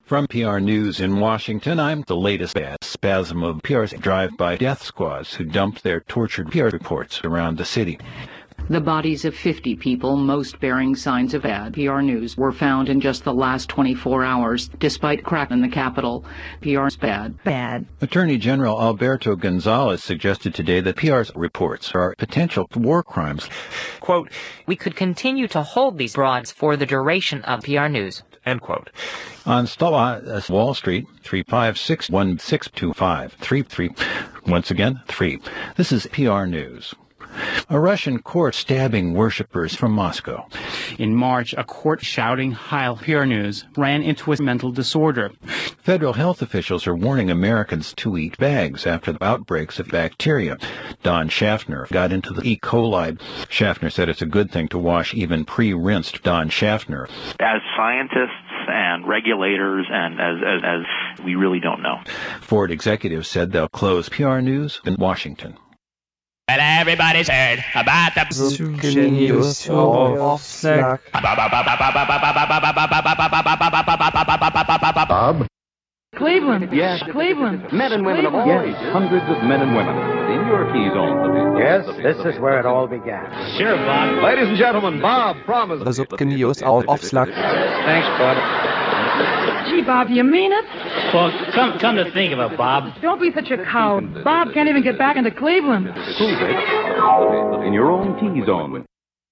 From PR News in Washington, I'm the latest spasm of PR's drive-by death squads who dumped their tortured PR reports around the city. The bodies of 50 people, most bearing signs of bad PR news, were found in just the last 24 hours, despite crack in the Capitol. PR's bad. Attorney General Alberto Gonzales suggested today that PR's reports are potential war crimes. Quote, "We could continue to hold these broads for the duration of PR news." End quote. On Wall Street, 356-1625. 33. Once again, 3. This is PR News. A Russian court stabbing worshippers from Moscow. In March, a court shouting Heil PR News ran into a mental disorder. Federal health officials are warning Americans to eat bags after the outbreaks of bacteria. Don Schaffner got into the E. coli. Schaffner said it's a good thing to wash even pre-rinsed Don Schaffner. As scientists and regulators and as we really don't know. Ford executives said they'll close PR News in Washington. And everybody's heard about the Genius of Slack. Bob? Cleveland. Yes. Cleveland. Men and women of all ages. Hundreds of men and women in your T-zone. Yes, this is where it all began. Sure, Bob. Ladies and gentlemen, Bob promised. Genius of Slack. Thanks, Bud. Gee, Bob, you mean it? Well, come to think of it, Bob. Don't be such a coward. Bob can't even get back into Cleveland. Prove it in your own T-zone.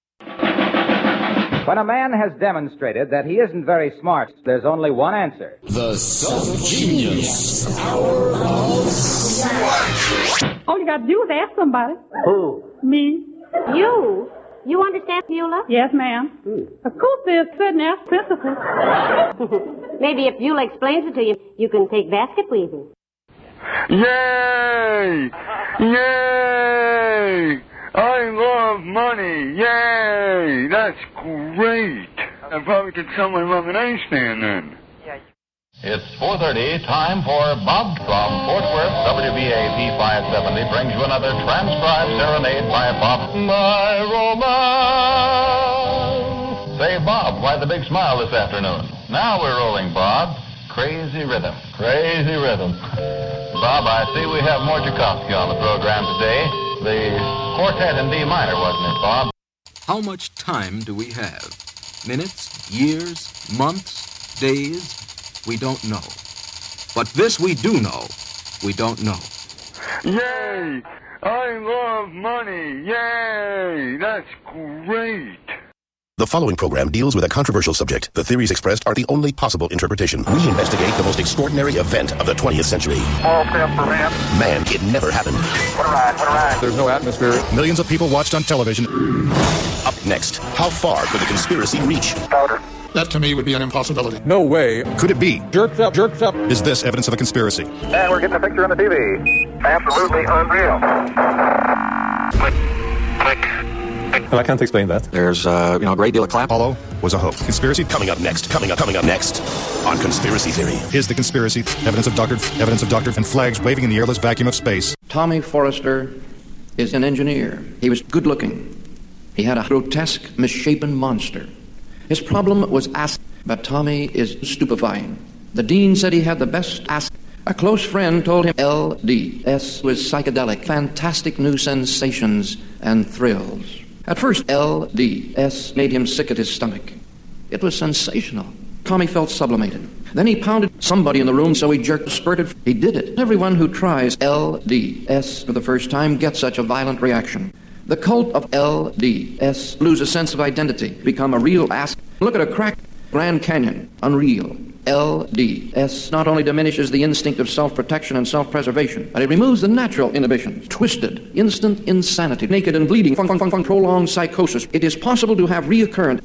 When a man has demonstrated that he isn't very smart, there's only one answer. The Self-Genius Hour of Slack. All you got to do is ask somebody. Who? Me. You? You understand Beulah? Yes, ma'am. Of course there's certain ask principles. Maybe if Beulah explains it to you, you can take basket weaving. Yay! Yay! I love money. Yay! That's great. I probably could sell my lemonade stand then. It's 4:30, time for Bob from Fort Worth. WBAP 570 brings you another transcribed serenade by Bob. My romance. Say, Bob, why the big smile this afternoon? Now we're rolling, Bob. Crazy rhythm. Crazy rhythm. Bob, I see we have more Tchaikovsky on the program today. The quartet in D minor, wasn't it, Bob? How much time do we have? Minutes? Years? Months? Days? We don't know. But this we do know. We don't know. Yay! I love money. Yay! That's great. The following program deals with a controversial subject. The theories expressed are the only possible interpretation. We investigate the most extraordinary event of the 20th century. All step for man. Man, it never happened. What a ride, what a ride. There's no atmosphere. Millions of people watched on television. Up next, how far could the conspiracy reach? Powder. That to me would be an impossibility. No way. Could it be? Jerked up. Is this evidence of a conspiracy? And we're getting a picture on the TV. Absolutely unreal. Click. Well, I can't explain that. There's, a great deal of clap. Apollo was a hoax. Conspiracy? Coming up next on Conspiracy Theory. Is the conspiracy evidence of doctored and flags waving in the airless vacuum of space? Tommy Forrester is an engineer. He was good looking. He had a grotesque, misshapen monster. His problem was acid, but Tommy is stupefying. The dean said he had the best acid. A close friend told him LSD was psychedelic, fantastic new sensations and thrills. At first, LSD made him sick at his stomach. It was sensational. Tommy felt sublimated. Then he pounded somebody in the room, so he jerked, spurted. He did it. Everyone who tries LSD for the first time gets such a violent reaction. The cult of LSD lose a sense of identity, become a real ass. Look at a cracked Grand Canyon, unreal. LSD not only diminishes the instinct of self-protection and self-preservation, but it removes the natural inhibitions. Twisted, instant insanity, naked and bleeding, prolonged psychosis. It is possible to have reoccurrent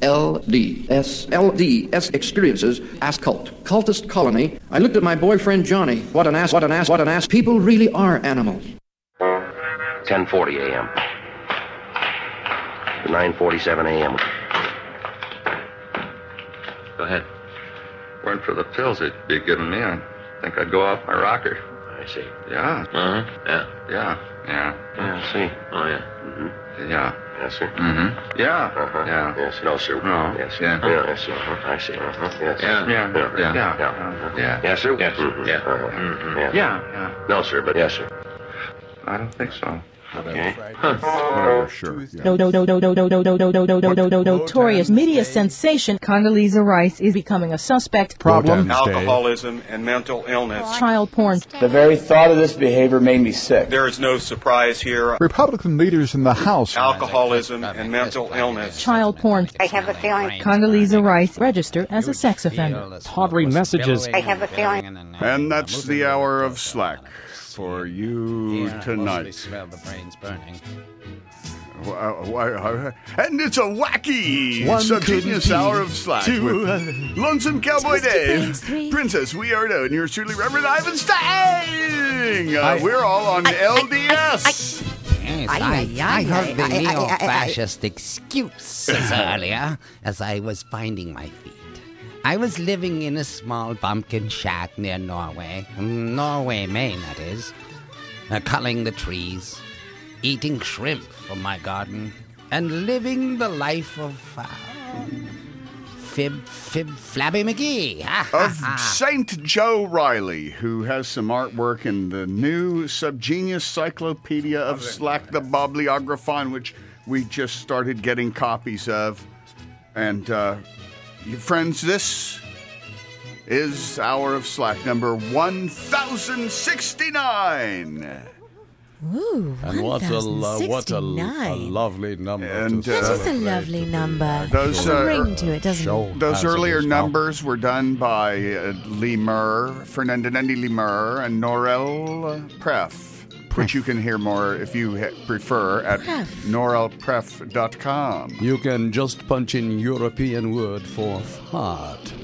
LDS experiences as cult. Cultist colony. I looked at my boyfriend Johnny. What an ass. People really are animals. 10:40 a.m. 9:47 a.m. Go ahead. Weren't for the pills they'd be giving me, I think I'd go off my rocker. I see. Yeah. Uh-huh. Yeah. Yeah. Yeah, I see. Oh, yeah. Mm-hmm. Yeah. Yes, sir. Mm-hmm. Yeah. Uh-huh. Yeah. Yes. No, sir. No. Yes. Yeah. Yes. Uh-huh. I see. Uh-huh. Yes. Yeah. Yeah. Yeah. Yeah. Yes, sir. Yes. Mm-hmm. Yeah. Uh-huh. Mm-hmm. Yes. Yeah. No, sir, but yes, sir. I don't think so. Okay. Sure. Notorious media sensation Condoleezza Rice is becoming a suspect. Problem. Alcoholism and mental illness. Child porn. The very thought of this behavior made me sick. There is no surprise here. Republican leaders in the House. Alcoholism and mental illness. Child porn. I have a feeling. Condoleezza Rice registered as a sex offender. Tawdry messages. I have a feeling. And that's the hour of slack for you tonight. Smell the brains burning. And it's a wacky subgenius hour of slack with Lonesome Cowboy Dave, Princess We Are Known, yours truly, Reverend Ivan Stang. We're all on LDS. Yes, I heard the neo-fascist excuses earlier as I was finding my feet. I was living in a small pumpkin shack near Norway, Maine, that is, culling the trees, eating shrimp from my garden, and living the life of Flabby McGee. Of St. Joe Riley, who has some artwork in the new Subgenius Cyclopedia of Slack the Bibliographon, which we just started getting copies of. And, friends, this is Hour of Slack, number 1069. Ooh, and what a lovely number. And, that is a lovely number. There's a ring to it, doesn't it? Those earlier numbers were done by Fernandinandi Lemur, and Norel Pref, which you can hear more if you prefer at norelpref.com. You can just punch in European word for fart.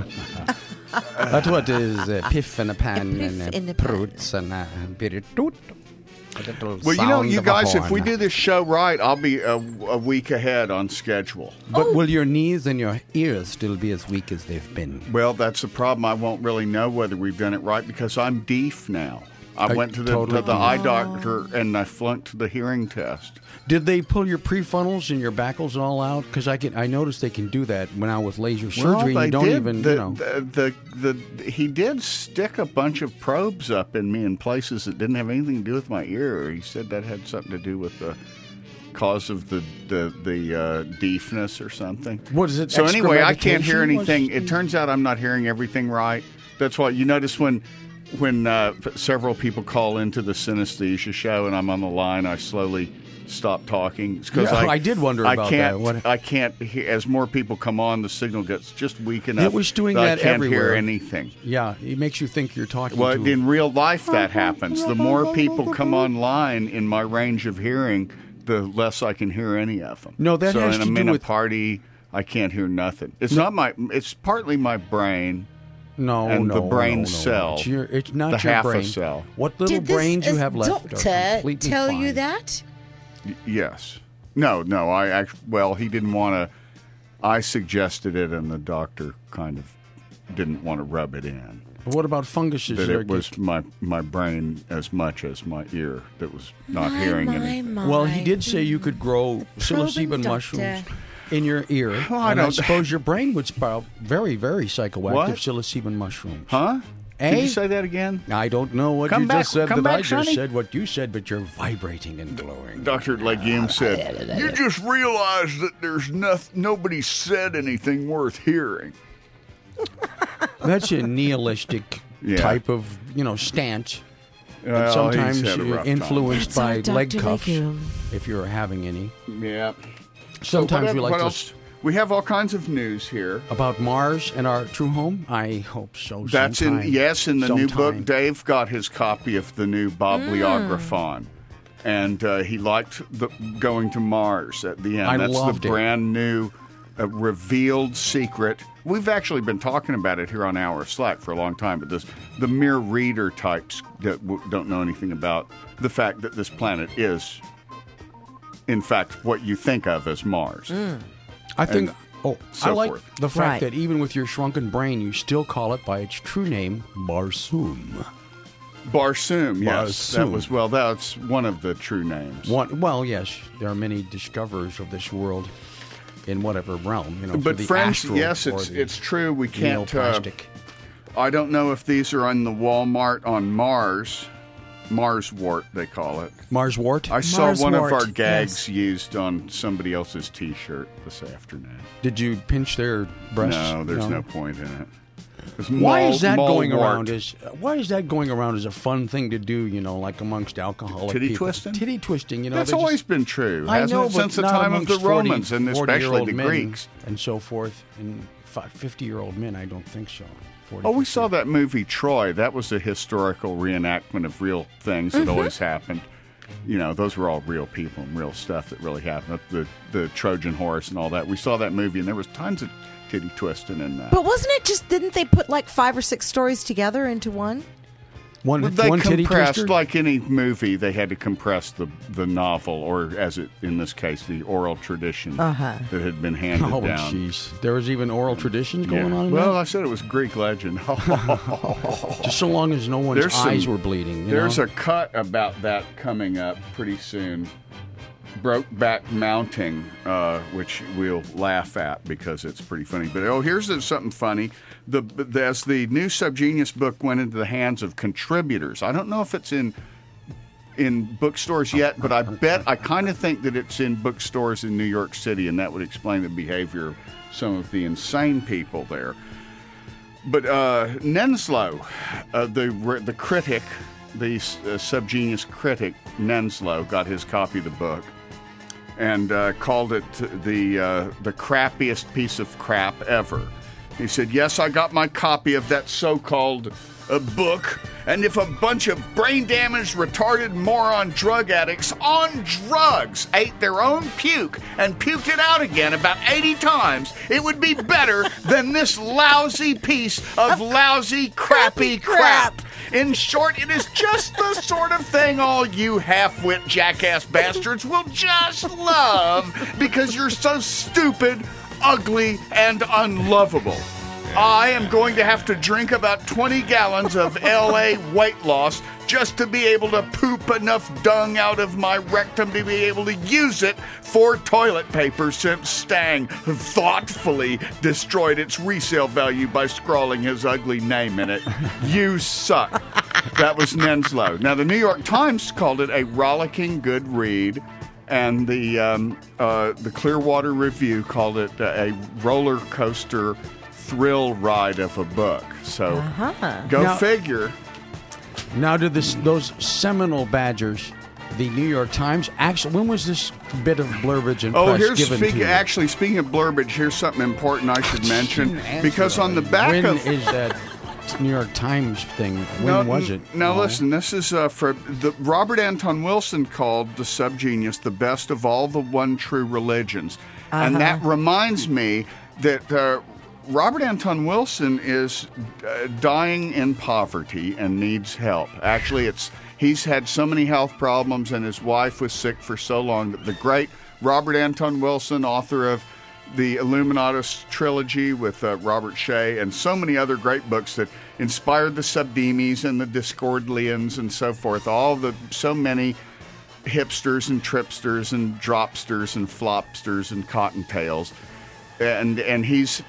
That's what is piff in a pan and pruts and biritoot. Well, you know, you guys, if we do this show right, I'll be a week ahead on schedule. But will your knees and your ears still be as weak as they've been? Well, that's the problem. I won't really know whether we've done it right because I'm deaf now. I went to the eye doctor and I flunked the hearing test. Did they pull your prefrontals and your backals all out? Because I noticed they can do that when I was laser surgery. Well, you don't did. even, He did stick a bunch of probes up in me in places that didn't have anything to do with my ear. He said that had something to do with the cause of the deafness or something. What is it? So anyway, I can't hear anything. It turns out I'm not hearing everything right. That's why you notice when several people call into the synesthesia show and I'm on the line, I slowly stop talking. Because I did wonder about that. I can't hear, as more people come on, the signal gets just weak enough. It was doing that I can't everywhere. hear anything. Yeah, it makes you think you're talking Well, to in real life that happens. The more people come online in my range of hearing, the less I can hear any of them. No, that has to do in a with party, I can't hear nothing. It's not my. It's partly my brain. The brain cell. It's not the your half brain. a cell. What little brains you have left are doctor completely tell fine. you that? Yes. No. He didn't want to. I suggested it, and the doctor kind of didn't want to rub it in. But what about funguses? That it was my brain as much as my ear that was not hearing anything. Well, he did say you could grow psilocybin mushrooms in your ear. Oh, I suppose your brain would sprout very, very psychoactive What? psilocybin mushrooms. Huh? Can you say that again? I don't know what Come you back- just said. come that back, I just Sonny. said what you said, but you're vibrating and glowing. Dr. Legume said, "You just realize that there's nobody said anything worth hearing." That's a nihilistic type of, stance. Well, And sometimes he's had a you're rough influenced time. by That's our leg Dr. cuffs, Legume. if you're having any. Yeah. Sometimes So we like what to... else? We have all kinds of news here. About Mars and our true home? I hope so. That's sometime. in the new Sometime. book. Dave got his copy of the new Bibliographon, and he liked going to Mars at the end. I That's loved the it. brand new revealed secret. We've actually been talking about it here on Hour of Slack for a long time, but the mere reader types that don't know anything about the fact that this planet is, in fact, what you think of as Mars. I think. So I like forth. the fact that even with your shrunken brain, you still call it by its true name, Barsoom. Barsoom, yes. Barsoom. That's one of the true names. Well, yes, there are many discoverers of this world in whatever realm, But the friends, astral yes, or it's true. We can't. Neoplastic. I don't know if these are on the Walmart on Mars. Marswort, they call it. Marswort? I saw one of our gags used on somebody else's T-shirt this afternoon. Did you pinch their breasts? No, there's no point in it. Why is that going around as a fun thing to do, like amongst alcoholic Titty people? twisting? Titty twisting, That's always been true, I hasn't know, it? Since the not time of the amongst Romans and especially the men Greeks. And so forth. And 50-year-old men, I don't think so. 40, we saw that movie Troy. That was a historical reenactment of real things that always happened. Those were all real people and real stuff that really happened. The Trojan horse and all that. We saw that movie, and there was tons of titty twisting in that. But wasn't it didn't they put like 5 or 6 stories together into one? They titty compressed, twister? like any movie, they had to compress the novel, or in this case, the oral tradition that had been handed down. Oh, jeez. There was even oral traditions going on in Well, that? I said it was Greek legend. Just so long as no one's eyes were bleeding. There's a cut about that coming up pretty soon. Brokeback Mounting, which we'll laugh at because it's pretty funny. But here's something funny. As the new Subgenius book went into the hands of contributors, I don't know if it's in bookstores yet, but I kind of think that it's in bookstores in New York City, and that would explain the behavior of some of the insane people there. But Nenslow, the critic, the Subgenius critic, Nenslow, got his copy of the book and called it the crappiest piece of crap ever. He said, yes, I got my copy of that so-called book, and if a bunch of brain-damaged, retarded moron drug addicts on drugs ate their own puke and puked it out again about 80 times, it would be better than this lousy piece of lousy, crappy crap. In short, it is just the sort of thing all you half-wit jackass bastards will just love because you're so stupid, ugly, and unlovable. I am going to have to drink about 20 gallons of L.A. weight loss just to be able to poop enough dung out of my rectum to be able to use it for toilet paper since Stang thoughtfully destroyed its resale value by scrawling his ugly name in it. You suck. That was Nenslow. Now, the New York Times called it a rollicking good read, and the Clearwater Review called it a roller coaster thrill ride of a book. So go figure. Now, did those seminal badgers, the New York Times, actually, when was this bit of Burbage and press given to you? Actually, speaking of Burbage, here's something important I should mention. Because on the back when of... is that New York Times thing? When was it? Now, listen, this is for Robert Anton Wilson called the Subgenius the best of all the one true religions. And that reminds me that... Robert Anton Wilson is dying in poverty and needs help. Actually, he's had so many health problems, and his wife was sick for so long that the great Robert Anton Wilson, author of the Illuminatus trilogy with Robert Shea and so many other great books that inspired the Subdemies and the Discordlians and so forth, so many hipsters and tripsters and dropsters and flopsters and cottontails. And he's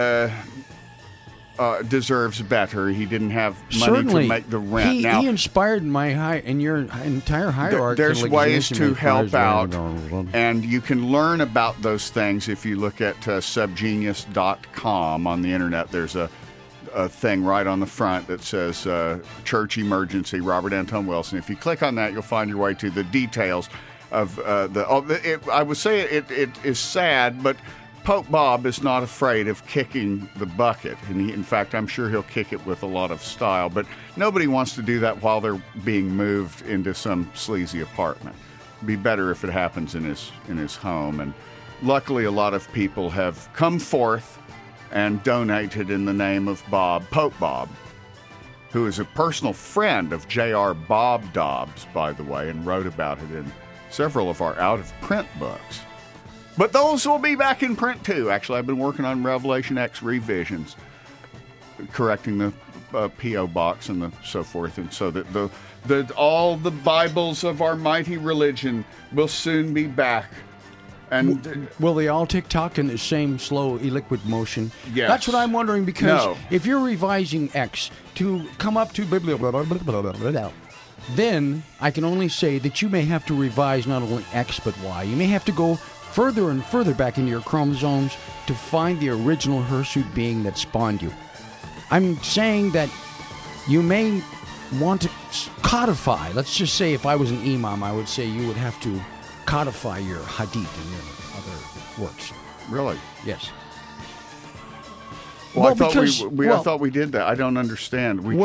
deserves better. He didn't have money to make the rent. He inspired your entire hierarchy. There's ways to help out, and you can learn about those things if you look at subgenius.com on the internet. There's a thing right on the front that says Church Emergency, Robert Anton Wilson. If you click on that, you'll find your way to the details of I would say it is sad, but Pope Bob is not afraid of kicking the bucket. And in fact, I'm sure he'll kick it with a lot of style. But nobody wants to do that while they're being moved into some sleazy apartment. It'd be better if it happens in his home. And luckily, a lot of people have come forth and donated in the name of Pope Bob, who is a personal friend of J.R. Bob Dobbs, by the way, and wrote about it in several of our out-of-print books. But those will be back in print, too. Actually, I've been working on Revelation X revisions, correcting the P.O. box and so forth, and so that all the Bibles of our mighty religion will soon be back. And will they all tick-tock in the same slow, liquid motion? Yes. That's what I'm wondering, because No. if you're revising X to come up to blah, blah, blah, blah, blah, blah, blah, blah, then I can only say that you may have to revise not only X but Y. You may have to go further and further back into your chromosomes to find the original hirsute being that spawned you. I'm saying that you may want to codify. Let's just say if I was an imam, I would say you would have to codify your hadith and your other works. Really? Yes. Well, I because- thought we did that. I don't understand. We've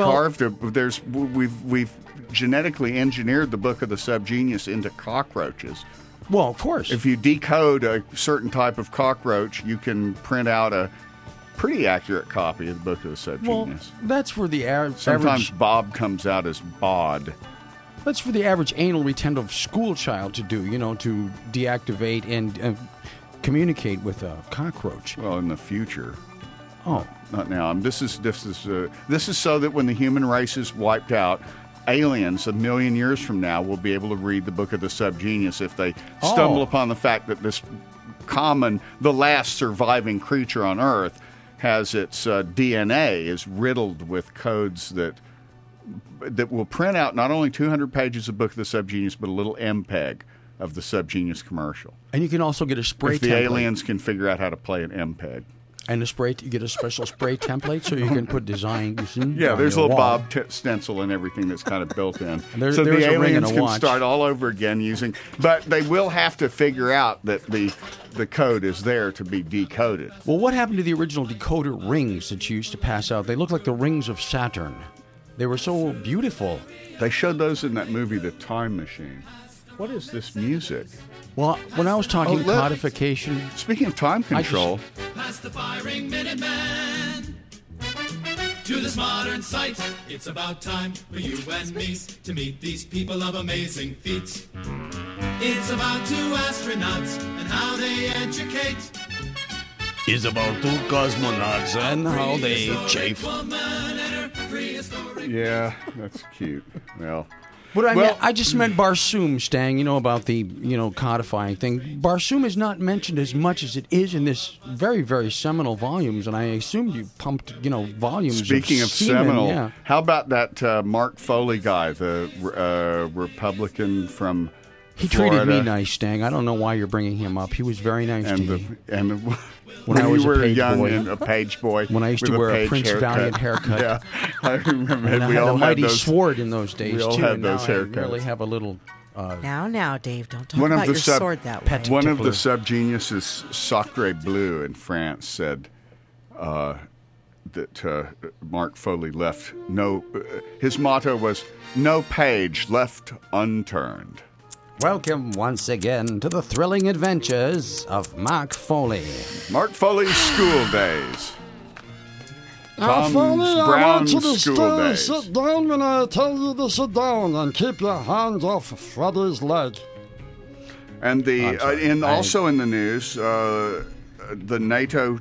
genetically engineered the Book of the Subgenius into cockroaches. Well, of course. If you decode a certain type of cockroach, you can print out a pretty accurate copy of the Book of the Subgenius. Well, that's for the Sometimes average. Bob comes out as Bod. That's for the average anal retentive school child to do. To deactivate and communicate with a cockroach. Well, in the future. Oh, not now. This is so that when the human race is wiped out, aliens 1 million years from now will be able to read the Book of the Subgenius if they stumble upon the fact that this the last surviving creature on Earth has its DNA is riddled with codes that will print out not only 200 pages of Book of the Subgenius, but a little MPEG of the Subgenius commercial. And you can also get a spray if the template. aliens can figure out how to play an MPEG. And you get a special spray template so you can put designs in. Yeah, on there's a your little wall. Bob stencil and everything that's kind of built in. There's so a the ring and aliens a can watch. start all over again using, but they will have to figure out that the code is there to be decoded. Well, what happened to the original decoder rings that you used to pass out? They look like the rings of Saturn. They were so beautiful. They showed those in that movie, The Time Machine. What is this music? Well, when I was talking codification... Speaking of time control... Past the firing Minuteman to this modern sight. It's about time for you and me to meet these people of amazing feats. It's about 2 astronauts and how they educate. It's about 2 cosmonauts and how they chafe. Yeah, that's cute. Well... But I just meant Barsoom, Stang, about the, codifying thing. Barsoom is not mentioned as much as it is in this very, very seminal volumes, and I assumed you pumped, volumes Speaking of semen, seminal, yeah. How about that Mark Foley guy, the Republican from He Florida? treated me nice, Stang. I don't know why you're bringing him up. He was very nice to me. When I was you a were page young boy. and a page boy. When I used to with wear a page Prince Valiant haircut. Yeah, I remember. And I we had all a mighty had those, sword in those days, we all too. had and those now haircuts. I really have a little... Now, Dave, don't talk about your sword that way. One of the subgeniuses, Sacre Bleu in France, said that Mark Foley left his motto was "No page left unturned." Welcome once again to the thrilling adventures of Mark Foley. Mark Foley's school days. Tom's Foley, I brown want you to school stay. days. Sit down when I tell you to sit down and keep your hands off Freddy's leg. And also in the news, the NATO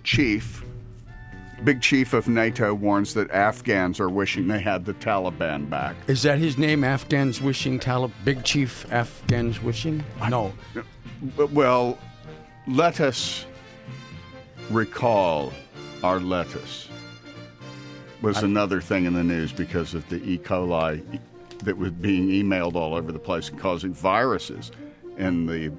big chief of NATO warns that Afghans are wishing they had the Taliban back. Is that his name, Afghans Wishing? Big Chief Afghans Wishing? No. Well, let us recall our lettuce was another thing in the news because of the E. coli that was being emailed all over the place and causing viruses in the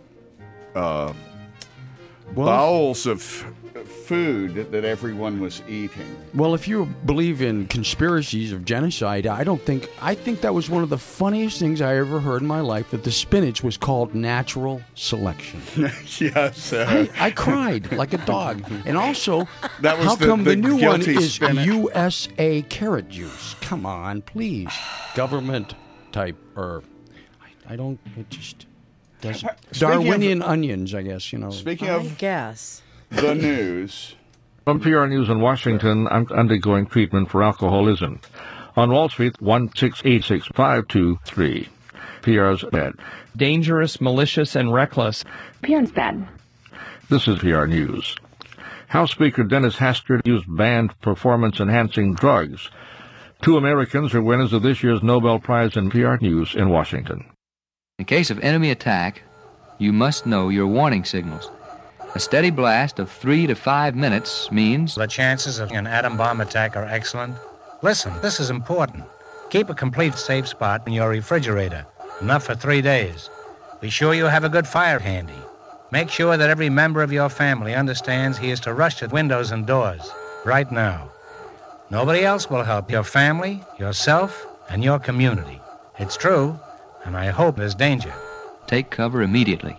bowels of food that everyone was eating. Well, if you believe in conspiracies of genocide, I think that was one of the funniest things I ever heard in my life, that the spinach was called natural selection. Yes. I cried like a dog. And also, that was how come the new one guilty is spinach. USA carrot juice? Come on, please. Government type, I don't, it just doesn't. Darwinian onions, I guess, Speaking I of guess. the news. From PR News in Washington, I'm undergoing treatment for alcoholism. On Wall Street, 1686523. PR's bad. Dangerous, malicious, and reckless. PR's bad. This is PR News. House Speaker Dennis Hastert used banned performance-enhancing drugs. Two Americans are winners of this year's Nobel Prize in PR News in Washington. In case of enemy attack, you must know your warning signals. A steady blast of 3 to 5 minutes means... The chances of an atom bomb attack are excellent. Listen, this is important. Keep a complete safe spot in your refrigerator, enough for 3 days. Be sure you have a good fire handy. Make sure that every member of your family understands he is to rush to windows and doors, right now. Nobody else will help your family, yourself, and your community. It's true, and I hope there's danger. Take cover immediately.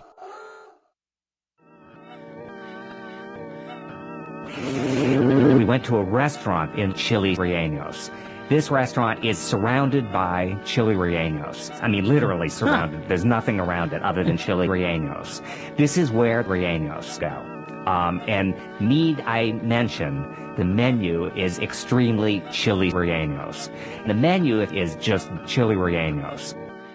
We went to a restaurant in Chile Rellenos. This restaurant is surrounded by chili rellenos. I mean, literally surrounded. There's nothing around it other than chili rellenos. This is where rellenos go. And need I mention, the menu is extremely chili rellenos. The menu is just chili rellenos.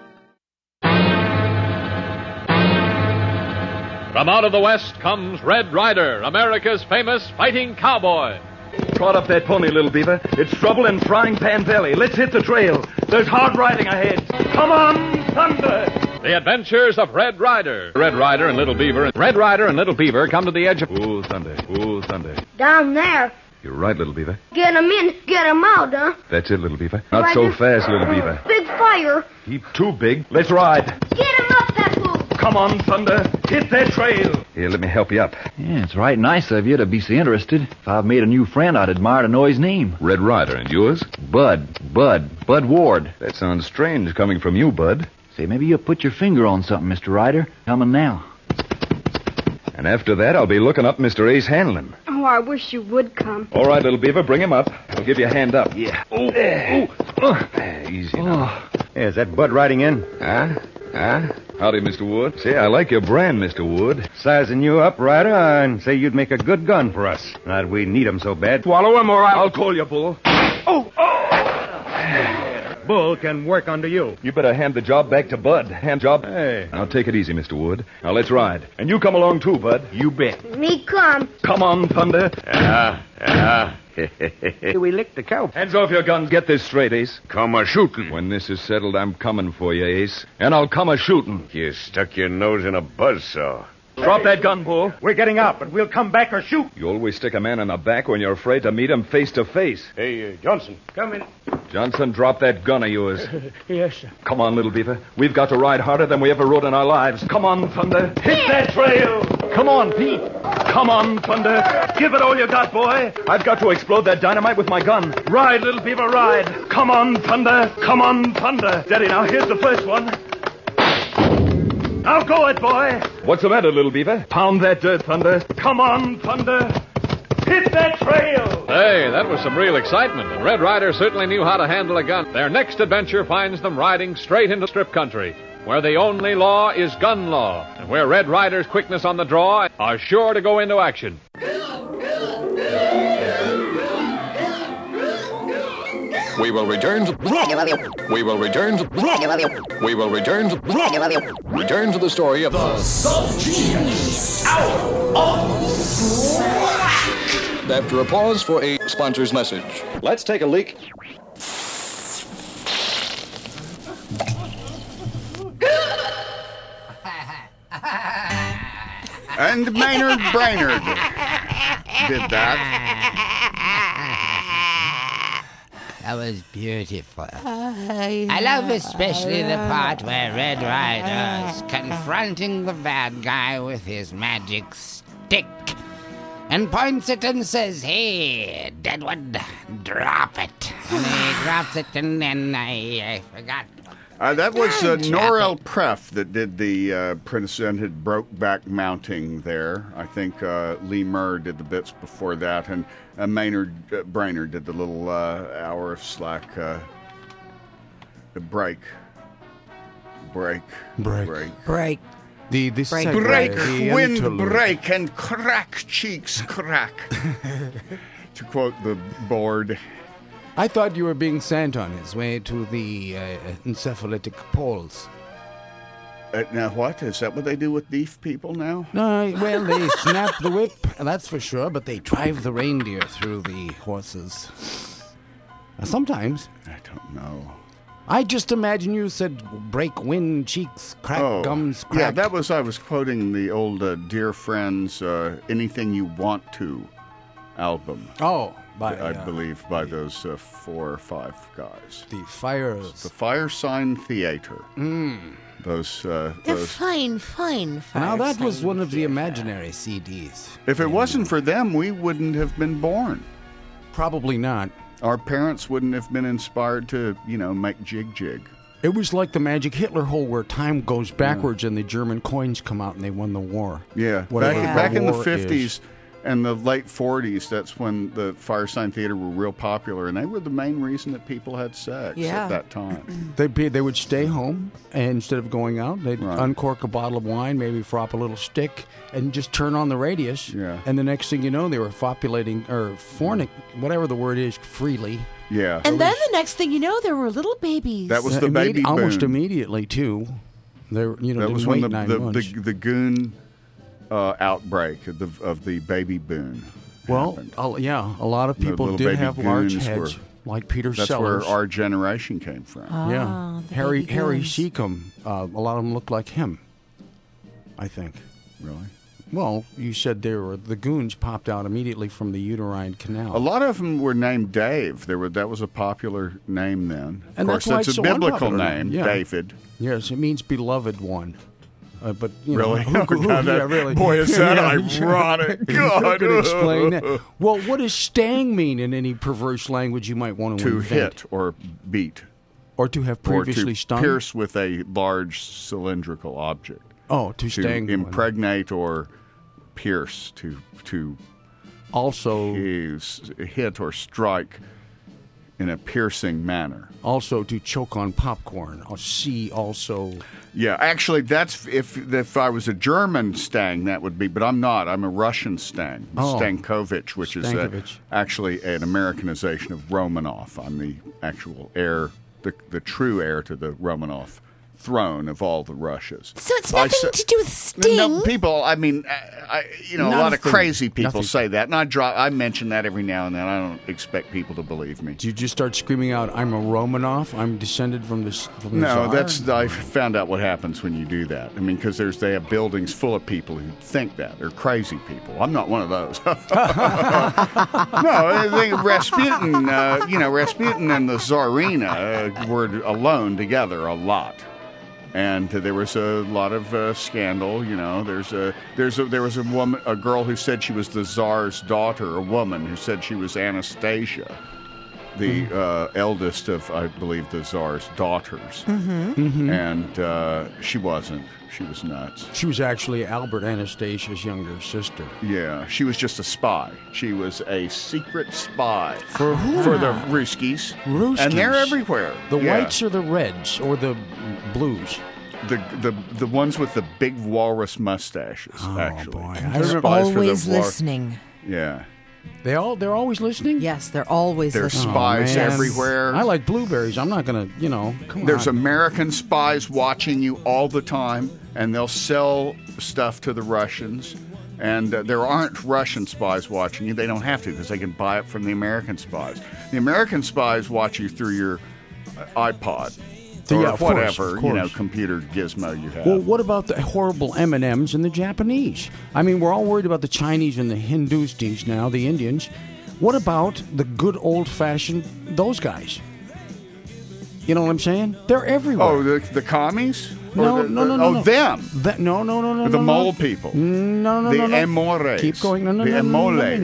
From out of the West comes Red Rider, America's famous fighting cowboy. Trot up that pony, Little Beaver. It's trouble in Frying Pan Valley. Let's hit the trail. There's hard riding ahead. Come on, Thunder! The Adventures of Red Rider. Red Rider and Little Beaver. Red Rider and Little Beaver come to the edge of... Ooh, Thunder. Ooh, Thunder. Down there. You're right, Little Beaver. Get 'em in, get 'em out, huh? That's it, Little Beaver. Not so fast, Little Beaver. Big fire. Heap too big. Let's ride. Get 'em up, that fool. Come on, Thunder. Hit that trail. Here, let me help you up. Yeah, it's right nice of you to be so interested. If I've made a new friend, I'd admire to know his name. Red Rider, and yours? Bud Ward. That sounds strange coming from you, Bud. Say, maybe you'll put your finger on something, Mr. Ryder. Coming now. And after that, I'll be looking up Mr. Ace Hanlon. Oh, I wish you would come. All right, Little Beaver, bring him up. I'll give you a hand up. Yeah. Oh, easy now. Yeah, is that Bud riding in? Howdy, Mr. Wood. Say, I like your brand, Mr. Wood. Sizing you up, Ryder, and say you'd make a good gun for us. Not we need 'em so bad. Swallow him or I'll call you, Bull. Bull can work under you. You better hand the job back to Bud. Hand job. Hey. Now take it easy, Mr. Wood. Now let's ride. And you come along too, Bud. You bet. Me come. Come on, Thunder. We licked the cow. Hands off your guns. Get this straight, Ace. Come a-shootin'. When this is settled, I'm coming for you, Ace. And I'll come a-shootin'. You stuck your nose in a buzzsaw. Drop that gun, Bull. We're getting out, but we'll come back or shoot. You always stick a man in the back when you're afraid to meet him face to face. Hey, Johnson. Come in. Johnson, drop that gun of yours. Yes, sir. Come on, Little Beaver. We've got to ride harder than we ever rode in our lives. Come on, Thunder. Hit that trail. Come on, Pete. Come on, Thunder. Give it all you got, boy. I've got to explode that dynamite with my gun. Ride, Little Beaver, ride. Come on, Thunder. Come on, Thunder. Steady now. Here's the first one. Now go it, boy. What's the matter, Little Beaver? Pound that dirt, Thunder. Come on, Thunder. Hit that trail. Hey, that was some real excitement, and Red Rider certainly knew how to handle a gun. Their next adventure finds them riding straight into strip country, where the only law is gun law, and where Red Rider's quickness on the draw are sure to go into action. We will return to the story of the Subgenius Hour of Slack. After a pause for a sponsor's message. Let's take a leak. And Maynard Brainerd did that. That was beautiful. I love especially the part where Red Rider's confronting the bad guy with his magic stick and points it and says, "Hey, Deadwood, drop it." And he drops it, and then I forgot. That was Norel Preff that did the presented Brokeback Mounting there. I think Lee Murr did the bits before that, and Maynard Brainerd did the little hour of Slack break. The break, wind break, and crack cheeks crack. To quote the board. I thought you were being sent on his way to the encephalitic poles. Now what? Is that what they do with deaf people now? No, well, they snap the whip, that's for sure, but they drive the reindeer through the horses. Sometimes. I don't know. I just imagine you said break wind, cheeks, crack, gums, crack. Yeah, I was quoting the old Dear Friends, Anything You Want To album. Oh, I believe by those 4 or 5 guys. The Firesign Theater. Those fine. Now that was one of the imaginary CDs. If it wasn't for them, we wouldn't have been born. Probably not. Our parents wouldn't have been inspired to, make jig. It was like the Magic Hitler hole where time goes backwards and the German coins come out and they won the war. Yeah. Back in the 50s and the late 40s, that's when the Firesign Theater were real popular, and they were the main reason that people had sex at that time. They would stay home, and instead of going out, they'd uncork a bottle of wine, maybe frop a little stick, and just turn on the radius. Yeah. And the next thing you know, they were copulating, or whatever the word is, freely. Yeah. And then the next thing you know, there were little babies. That was the baby boom. Almost immediately, too. That was when the goon outbreak of the baby boon. Well, a lot of people did have large heads, like Peter Sellers. That's where our generation came from. Harry Seacombe. A lot of them looked like him, I think. Really? Well, you said the goons popped out immediately from the uterine canal. A lot of them were named Dave. That was a popular name then. And of course, that's a biblical name, David. Yes, it means beloved one. But really? Really? Boy, is that ironic. God. Who could explain that? Well, what does stang mean in any perverse language you might want to invent? Hit or beat. Or to have previously stung? Pierce with a large cylindrical object. Oh, to stang. To impregnate or pierce, to also hit or strike in a piercing manner. Also to choke on popcorn. Also... Yeah, actually, that's if I was a German Stang, that would be, but I'm not. I'm a Russian Stang, Stankovic, which is actually an Americanization of Romanov. I'm the actual heir, the true heir to the Romanov throne of all the Russias. So it's nothing to do with Sting? No, people, a lot of crazy people say that, and I mention that every now and then. I don't expect people to believe me. Do you just start screaming out, I'm a Romanov? I'm descended from the No, Tsar? I found out what happens when you do that. I mean, because they have buildings full of people who think that. They're crazy people. I'm not one of those. No, Rasputin, Rasputin and the Tsarina were alone together a lot. And there was a lot of scandal. There was a girl who said she was the Tsar's daughter, a woman who said she was Anastasia, the eldest of, I believe, the Tsar's daughters. And she wasn't. She was nuts. She was actually Albert Anastasia's younger sister. Yeah, she was just a spy. She was a secret spy. For who? For the Ruskies. And they're everywhere. The whites or the reds or the blues? The ones with the big walrus mustaches, actually. Boy. They're always listening. Yeah. They're always listening? Yes, they're always listening. There's spies everywhere. I like blueberries. I'm not going to, come on. There's American spies watching you all the time, and they'll sell stuff to the Russians. And there aren't Russian spies watching you. They don't have to because they can buy it from the American spies. The American spies watch you through your iPod. Or whatever, computer gizmo you have. Well, what about the horrible M&Ms and the Japanese? I mean, we're all worried about the Chinese and the Hindoosties now, the Indians. What about the good old-fashioned, those guys? You know what I'm saying? They're everywhere. Oh, the commies? No. Oh, them. No. The mole people. No. The Amores. Keep going. No. The Amoles.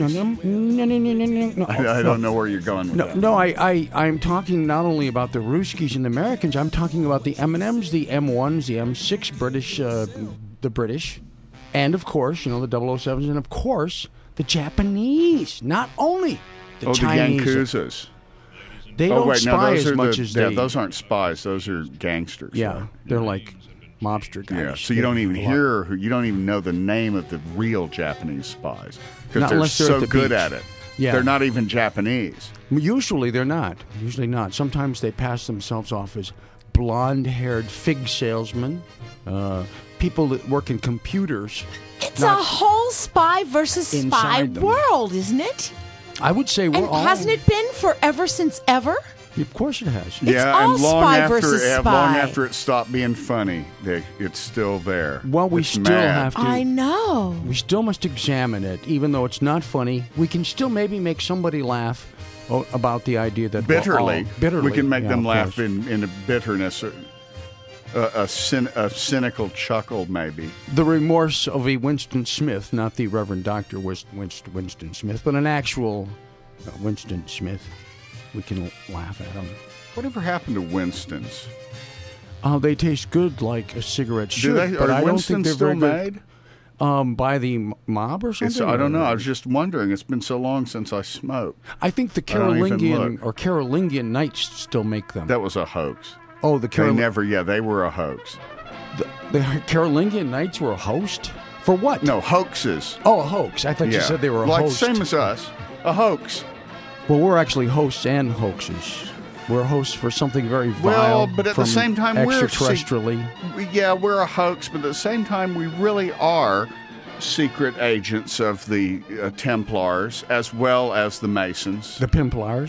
No. I don't know where you're going with that. No, I'm talking not only about the Ruskies and the Americans. I'm talking about the M&Ms, the M1s, the M6 British, the British, and of course, the 007s, and of course, the Japanese. Not only the Chinese. The Yankuzas. They don't spy as much as they... Yeah, those aren't spies. Those are gangsters. Yeah, they're like mobster guys. Yeah, so you don't even know the name of the real Japanese spies because they're so good at it. Yeah. They're not even Japanese. Usually they're not. Sometimes they pass themselves off as blonde-haired fig salesmen, people that work in computers. It's a whole spy versus spy world, isn't it? I would say we're And all... hasn't it been forever since ever? Of course it has. all and long spy after, versus spy. long after it stopped being funny, it's still there. Well, we It's still mad. have to... I know. We still must examine it, even though it's not funny. We can still maybe make somebody laugh about the idea that... Bitterly. Bitterly. We can make Yeah, them of laugh course. in a bitterness, a cynical chuckle, maybe. The remorse of a Winston Smith, not the Reverend Dr. Winston Smith, but an actual Winston Smith. We can laugh at him. Whatever happened to Winston's? They taste good like a cigarette should, Do they? but Are I don't Winston's think they're still very made? good. By the mob or something? I don't know. I was just wondering. It's been so long since I smoked. I think the Carolingian Knights still make them. That was a hoax. Oh, the they were a hoax. The Carolingian Knights were a host? For what? No, hoaxes. Oh, a hoax. I thought you said they were a host. Same as us. A hoax. Well, we're actually hosts and hoaxes. We're hosts for something very vile. Well, but at the same time, extraterrestrially. We're a hoax, but at the same time, we really are secret agents of the Templars as well as the Masons. The Pimplars.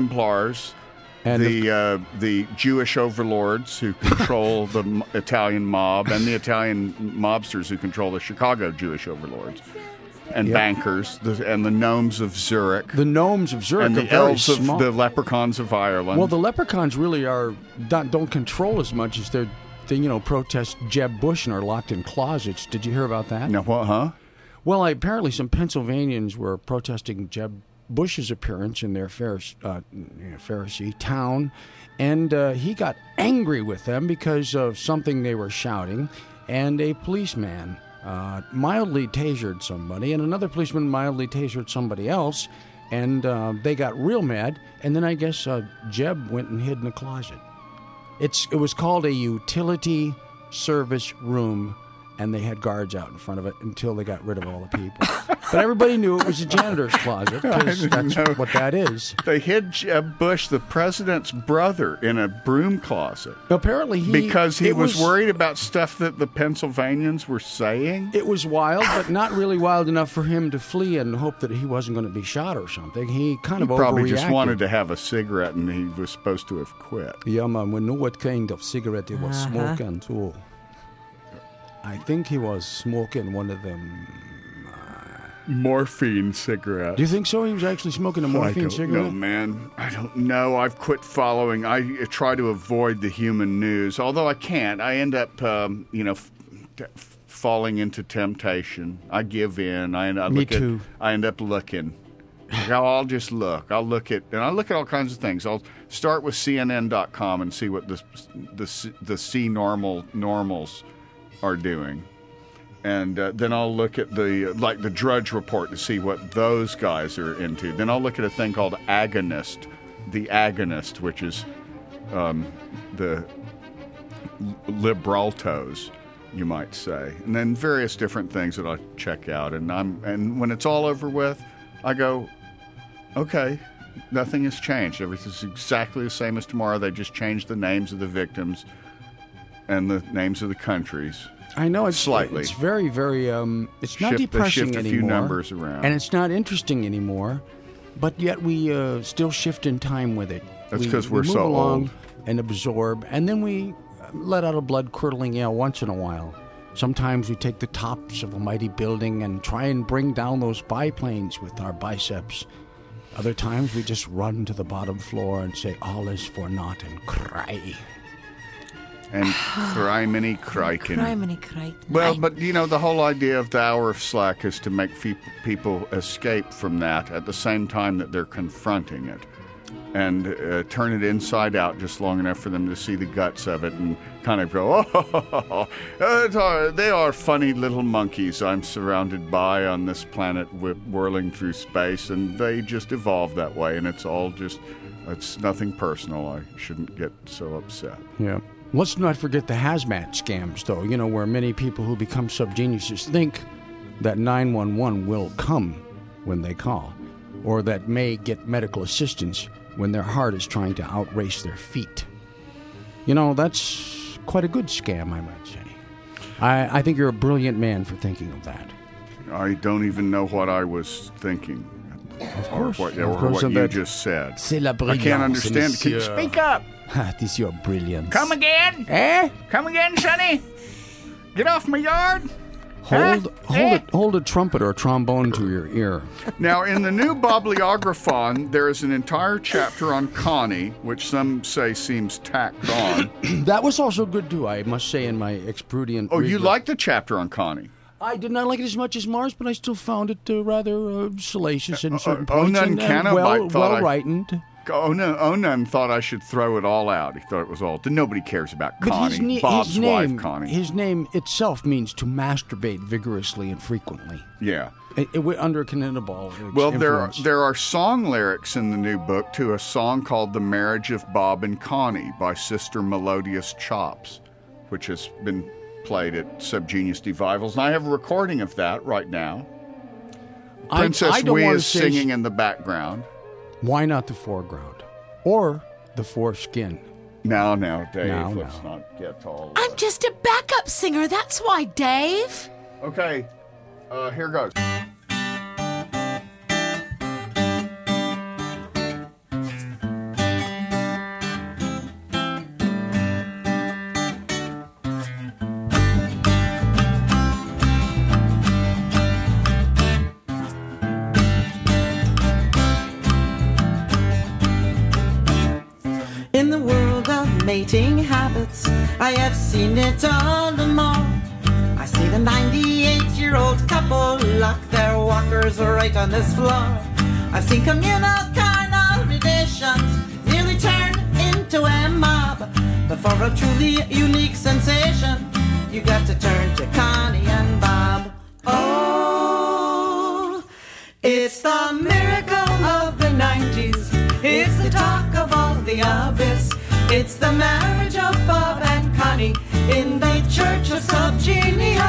And the Jewish overlords who control the Italian mob, and the Italian mobsters who control the Chicago Jewish overlords. And bankers, and the gnomes of Zurich. The gnomes of Zurich and are the very elves small. of the leprechauns of Ireland. Well, the leprechauns really don't control as much as they protest Jeb Bush and are locked in closets. Did you hear about that? No, what, huh? Well, apparently some Pennsylvanians were protesting Jeb Bush's appearance in their Pharisee town, and he got angry with them because of something they were shouting, and a policeman mildly tasered somebody, and another policeman mildly tasered somebody else, and they got real mad, and then I guess Jeb went and hid in a closet. It was called a utility service room, and they had guards out in front of it until they got rid of all the people. But everybody knew it was a janitor's closet, because that's what that is. They hid Jeb Bush, the president's brother, in a broom closet. Apparently because he was worried about stuff that the Pennsylvanians were saying? It was wild, but not really wild enough for him to flee and hope that he wasn't going to be shot or something. He probably overreacted. just wanted to have a cigarette, and he was supposed to have quit. Yeah, man, we knew what kind of cigarette he was smoking, too. I think he was smoking one of them... morphine cigarette. Do you think so? He was actually smoking a morphine cigarette? No, man. I don't know. I've quit following. I try to avoid the human news, although I can't. I end up, falling into temptation. I give in. I end up looking. I'll just look. I look at all kinds of things. I'll start with CNN.com and see what the C normals are doing. And then I'll look at the Drudge Report to see what those guys are into. Then I'll look at a thing called Agonist, which is the liberaltos, you might say. And then various different things that I check out. And when it's all over with, I go, okay, nothing has changed. Everything's exactly the same as tomorrow. They just changed the names of the victims and the names of the countries. I know it's slightly. It's very, very. It's not depressing anymore. Shift a few numbers around, and it's not interesting anymore. But yet we still shift in time with it. That's because we're move so along old and absorb, and then we let out a blood-curdling yell once in a while. Sometimes we take the tops of a mighty building and try and bring down those biplanes with our biceps. Other times we just run to the bottom floor and say, all is for naught, and cry. And criminy criken. Criminy criken. Well, but the whole idea of the hour of slack is to make people escape from that at the same time that they're confronting it. And turn it inside out just long enough for them to see the guts of it and kind of go, they are funny little monkeys I'm surrounded by on this planet whirling through space, and they just evolved that way, and it's nothing personal. I shouldn't get so upset. Yeah. Let's not forget the hazmat scams, though, where many people who become subgeniuses think that 911 will come when they call, or that may get medical assistance when their heart is trying to outrace their feet. That's quite a good scam, I might say. I think you're a brilliant man for thinking of that. I don't even know what I was thinking Of course. Or Of what course, you that- just said. C'est la I brilliance, can't understand. Can you monsieur. speak up? This is your brilliance. Come again? Eh? Come again, Sonny? Get off my yard? Hold a trumpet or a trombone to your ear. Now, in the new Bibliographon, there is an entire chapter on Connie, which some say seems tacked on. That was also good too, I must say, in my exprudient. Oh, you read. like the chapter on Connie? I did not like it as much as Mars, but I still found it rather salacious in certain points Onan and well rightened. Onan thought I should throw it all out. He thought it was all. Nobody cares about But Connie, Bob's wife, Connie. His name itself means to masturbate vigorously and frequently. Yeah. It went under Canninabal. Well, there are song lyrics in the new book to a song called "The Marriage of Bob and Connie" by Sister Melodious Chops, which has been played at Subgenius Devivals, and I have a recording of that right now. Princess Wee is singing in the background. Why not the foreground? Or the foreskin? Now, Dave, let's not get all... I'm just a backup singer, that's why, Dave. Okay, here goes. In the world of mating habits, I have seen it all and more. I see the 98-year-old couple lock their walkers right on this floor. I've seen communal carnal relations nearly turn into a mob. But for a truly unique sensation, you got to turn to Connie and Bob. Oh, it's the miracle of the 90s. It's the talk of all the abyss. It's the marriage of Bob and Connie in the Church of Subgenius.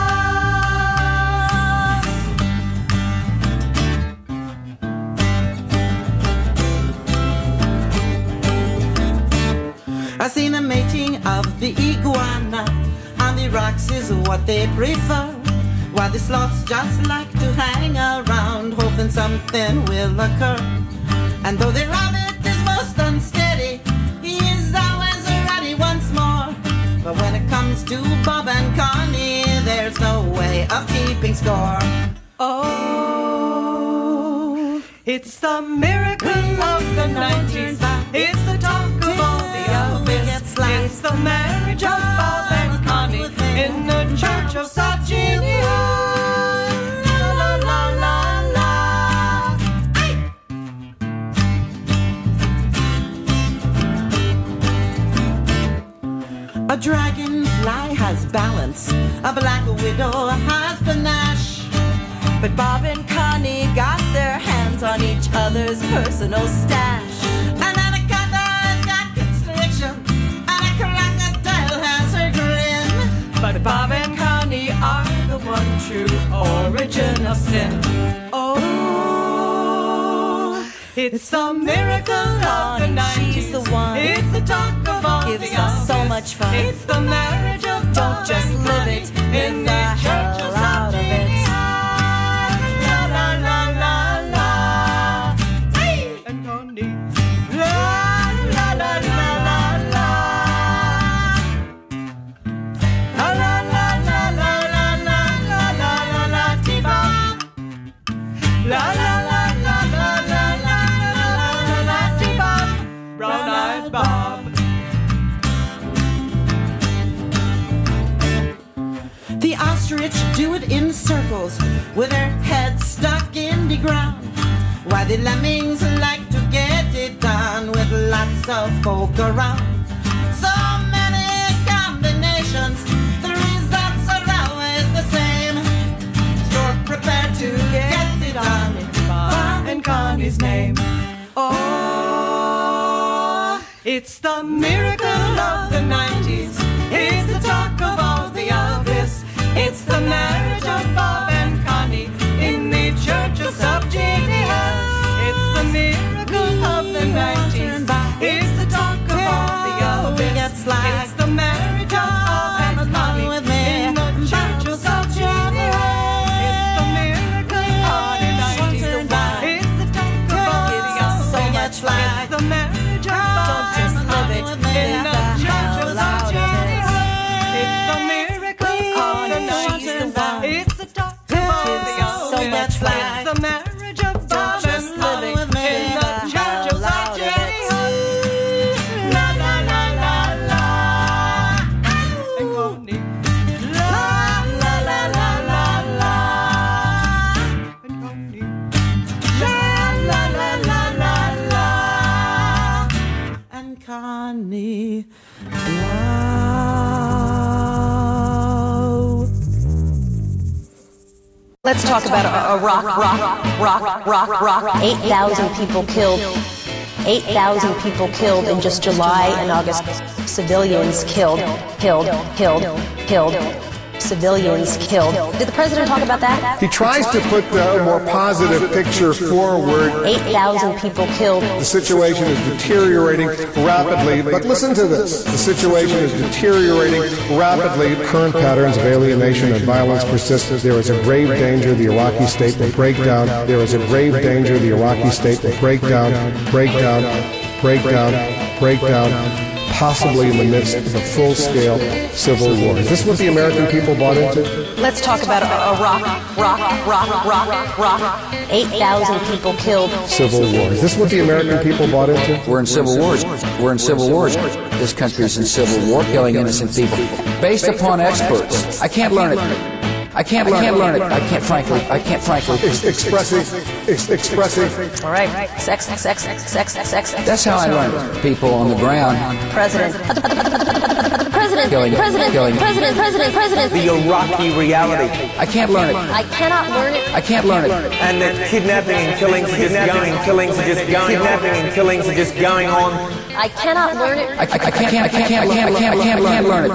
I've seen the mating of the iguana on the rocks is what they prefer, while the sloths just like to hang around hoping something will occur. And though the rabbit is most unsteady, he is always ready once more. But when it comes to Bob and Connie, there's no way of keeping score. Oh, it's the miracle of the 90s. It's the talk of all the abyss. It's the marriage of Bob and Connie in the Church of Subgenius. A dragonfly has balance, a black widow has panache. But Bob and Connie got their hands on each other's personal stash. An anaconda's got constriction, and a crocodile has her grin. But Bob and Connie are the one true origin of sin. Oh, it's the miracle of the 90s. She's the one. It's the talk of all gives the us so obvious. much fun. It's the marriage of Don't Bob just and live Connie it, in live the the Church hell of out of it. Subgenius. La la la la la. Hey! And Connie. La la la la la la. La la la la la la la la la la la. T-Bob. La la la la la la la la la la. T-Bob. Brown-eyed Bob. The ostrich do it in circles with their heads stuck in the ground, while the lemmings like to get it done with lots of folk around. So many combinations, the results are always the same. So prepare to get it done in Bob and Connie's name. Oh, it's the miracle of the 90s. It's the talk of all the abyss. It's the marriage of Bob and Connie in the Church of Subgenius. It's the miracle of the 90s. It's the talk of all the abyss. It's the marriage of Bob and Connie in the Church of Subgenius. It's the miracle of the 90s. It's the Johnny Blow. Let's talk about a rock. 8,000 people killed. 8,000 people killed in just July and August. Civilians killed. Civilians killed. Did the president talk about that? He tries to put a more positive picture forward. 8,000 people killed. The situation is deteriorating rapidly, but listen to this. The situation is deteriorating rapidly. Current patterns of alienation and violence persist. There is a grave danger the Iraqi state will break down. There is a grave danger the Iraqi state will break down, possibly in the midst of a full-scale civil war. Is this what the American people bought into? Let's talk about a rock. 8,000 people killed. Civil war. Is this what the American people bought into? We're in civil wars. This country's in civil war, killing innocent people. Based upon experts. I can't learn it. I can't learn it. I can't frankly. Expressing. All right. Sex. That's how I learned it. People on the ground. President. Killing. The Iraqi reality. I can't learn it. I cannot learn it. I can't learn it. And the kidnapping and killings are just going. Kidnapping and killings are just going on. I cannot learn it. I can't learn it.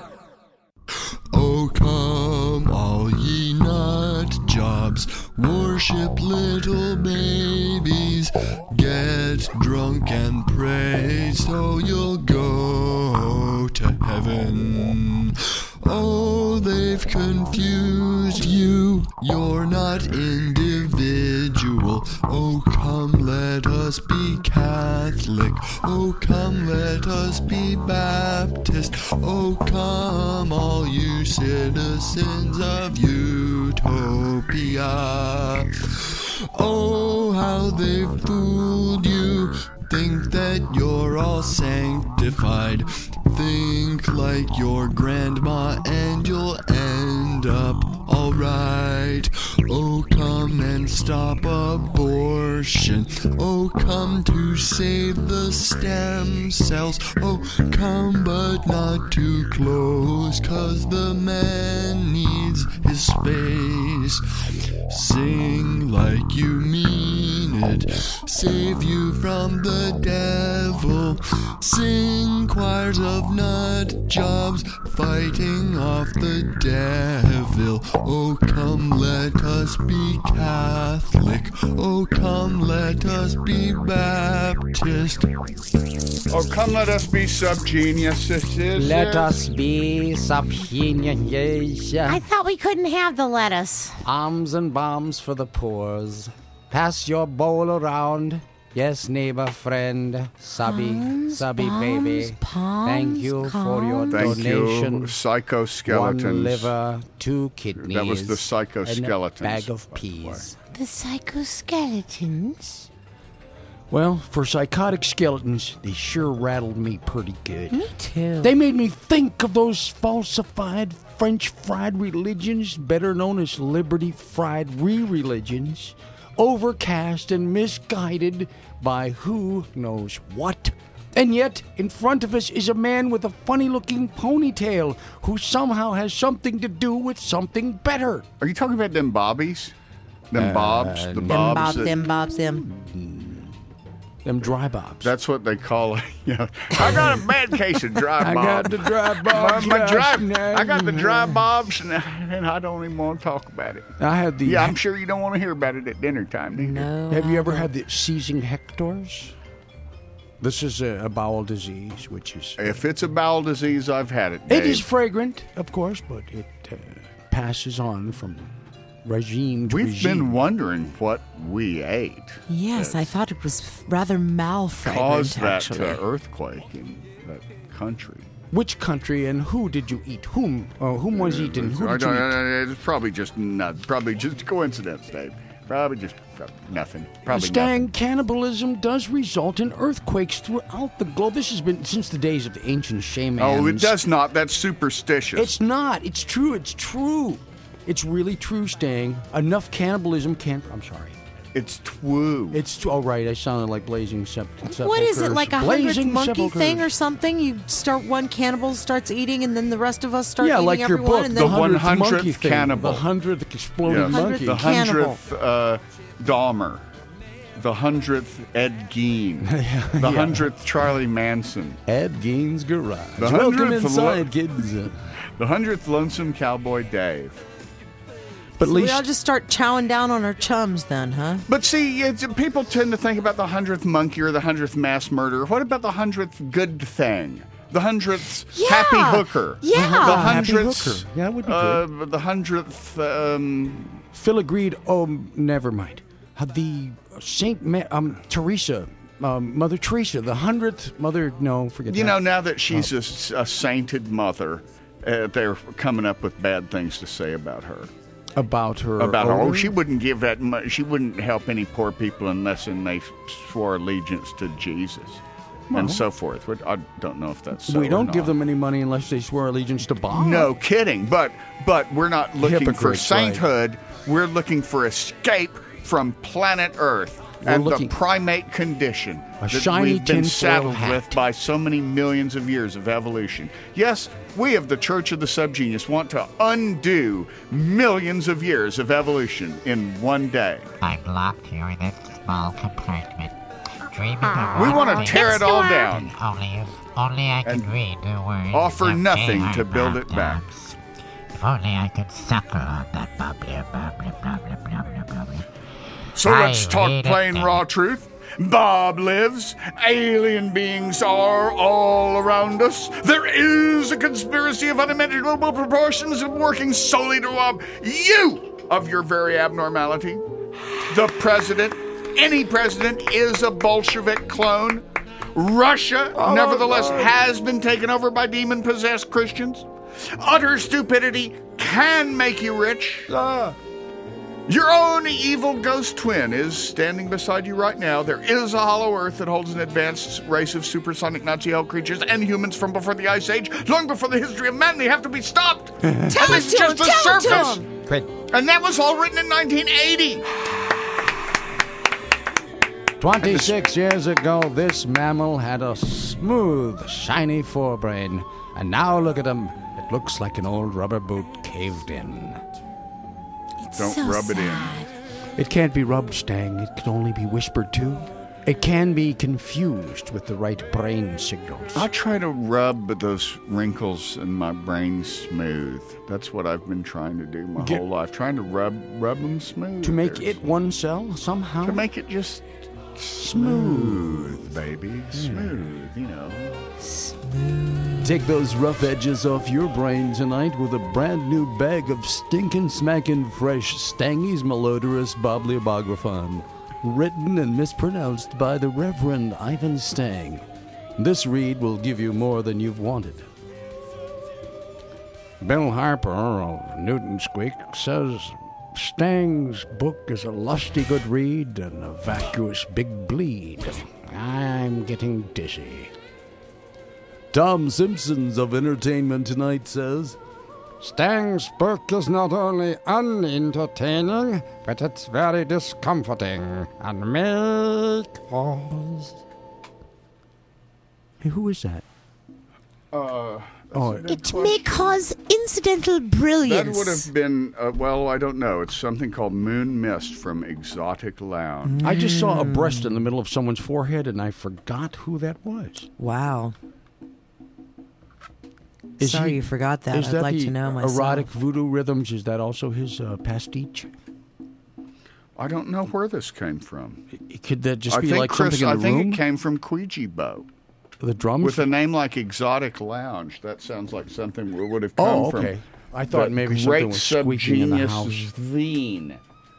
Oh, come, all ye nut jobs, worship little babies, get drunk and pray so you'll go to heaven. Oh, they've confused you, you're not individual. Oh, come, let us be Catholic. Oh, come, let us be Baptist. Oh, come, all you citizens of Utopia. Oh, how they've fooled you. Think that you're all sanctified. Think like your grandma and you'll end up alright. Oh, come and stop abortion. Oh, come to save the stem cells. Oh, come but not too close, 'cause the man needs his space. Sing like you mean it. Save you from the devil. Sing choirs of nut jobs fighting off the devil. Oh, come, let us be Catholic. Oh, come, let us be Baptist. Oh, come, let us be subgeniuses. Let us be subgeniuses. I thought we couldn't have the lettuce. Alms and bombs for the poors. Pass your bowl around. Yes, neighbor, friend, subby baby. Thank you for your donation. You, Psychoskeletons. 1 liver, 2 kidneys. That was the Psychoskeletons. And a bag of peas. The Psychoskeletons? Well, for psychotic skeletons, they sure rattled me pretty good. Me too. They made me think of those falsified French fried religions, better known as Liberty fried re-religions, overcast and misguided by who knows what. And yet, in front of us is a man with a funny-looking ponytail who somehow has something to do with something better. Are you talking about them bobbies? Them bobs? The bobs? Them dry bobs. That's what they call it. You know, I got a bad case of dry bobs. I got the dry bobs. I got the dry bobs, and I don't even want to talk about it. I had the. Yeah, I'm sure you don't want to hear about it at dinner time, do you? No. Have you ever had the seizing hectors? This is a bowel disease, which is. If it's a bowel disease, I've had it, Dave. It is fragrant, of course, but it passes on from regime to We've regime. been wondering what we ate. Yes, I thought it was rather malfragrant, caused that actually. earthquake in that country. Which country and who did you eat? Whom was eaten? Who did you eat? It's probably just coincidence, Dave. Probably just nothing. Probably Stang, nothing. cannibalism does result in earthquakes throughout the globe. This has been since the days of the ancient shamans. Oh, it does not. That's superstitious. It's not. It's true. It's true. It's really true, Stang. Enough cannibalism can't. I'm sorry. It's Twu. It's right. I sounded like Blazing Sepulchres. What is it, like a 100th monkey Sepulchres. thing or something? You start one cannibal starts eating, and then the rest of us start eating like your everyone. book, and the then 100th cannibal. The 100th exploding monkey. The 100th Dahmer. The 100th Ed Gein. The 100th Charlie Manson. Ed Gein's Garage. The Welcome 100th inside, kids. The 100th Lonesome Cowboy Dave. But we all just start chowing down on our chums then, huh? But see, people tend to think about the 100th monkey or the 100th mass murderer. What about the 100th good thing? The 100th happy hooker? Yeah. The happy 100th. hooker. Yeah, that would be good. The 100th. Phil agreed. Oh, never mind. The Teresa. Mother Teresa, the 100th Mother. No, forget that. You know, now that she's a sainted mother, they're coming up with bad things to say about her. About her. Oh, she wouldn't give that much. She wouldn't help any poor people unless they swore allegiance to Jesus, and so forth. I don't know if that's so. We don't or give not. them any money unless they swear allegiance to Bob. No kidding. But we're not looking for sainthood. Right. We're looking for escape from planet Earth and the primate condition that we've been saddled with by so many millions of years of evolution. Yes, we of the Church of the Subgenius want to undo millions of years of evolution in one day. I'm locked here in this small compartment, dreaming We want to tear it all down. Only I can read the words. Offer nothing to build it back. If only I could suckle on that bubbly. So let's talk plain raw truth. Bob lives. Alien beings are all around us. There is a conspiracy of unimaginable proportions working solely to rob you of your very abnormality. The president, any president, is a Bolshevik clone. Russia, nevertheless, has been taken over by demon-possessed Christians. Utter stupidity can make you rich. Your own evil ghost twin is standing beside you right now. There is a hollow earth that holds an advanced race of supersonic Nazi hell creatures and humans from before the Ice Age, long before the history of man. They have to be stopped. Tell it to him. Tell it to him. And that was all written in 1980. 26 years ago, this mammal had a smooth, shiny forebrain. And now look at him. It looks like an old rubber boot caved in. Don't rub it in. It can't be rubbed, Stang. It can only be whispered to. It can be confused with the right brain signals. I try to rub those wrinkles in my brain smooth. That's what I've been trying to do my whole life. Trying to rub them smooth. To make it one cell somehow? To make it just smooth, baby. Smooth, you know. Take those rough edges off your brain tonight with a brand new bag of stinkin' smackin' fresh Stangy's Malodorous Bibliographon, written and mispronounced by the Reverend Ivan Stang. This read will give you more than you've wanted. Bill Harper of Newton Squeak says Stang's book is a lusty good read and a vacuous big bleed. I'm getting dizzy. Tom Simpsons of Entertainment Tonight says, Stang's book is not only unentertaining, but it's very discomforting and may cause... Hey, who is that? It may cause incidental brilliance. That would have been, I don't know. It's something called Moon Mist from Exotic Lounge. I just saw a breast in the middle of someone's forehead, and I forgot who that was. Wow. Sorry you forgot that. I'd like to know myself. Erotic voodoo rhythms, is that also his pastiche? I don't know where this came from. Could that just be like something in the room? I think it came from Ouija-Bo. The drums? With a name like Exotic Lounge. That sounds like something we would have come from. Oh, okay. I thought maybe something was squeaking in the house. Zine.